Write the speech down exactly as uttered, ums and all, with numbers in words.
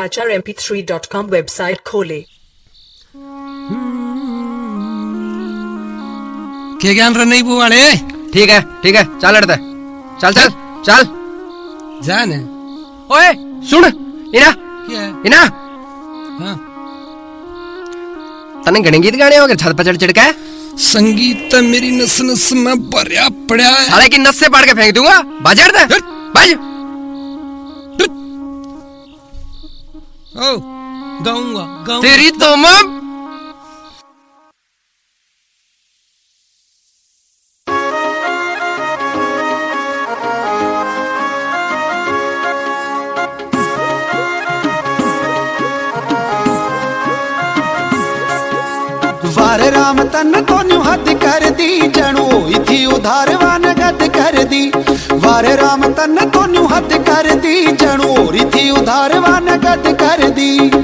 आचार M P three dot com website खोले। क्या ज्ञान रहा नहीं बुआड़े? ठीक है ठीक है चल लड़ते चल चल चल जाने। ओए सुन इना क्या इना हाँ तने घने गीत गाने हो छत पर चढ़ चढ़ के? संगीत मेरी नस नस में भरिया पड़ा है। साले की नस से पाड़ के फेंक दूंगा। बाजार दे बाज। ओ गाऊंगा गाऊंगा तेरी तो मां वारे राम तन तो न्यू हद कर दी जणू इथी उधार वान गद कर दी। वारे राम तन तो न्यू हद कर दी जणू इथी उधार वान गद कर दी।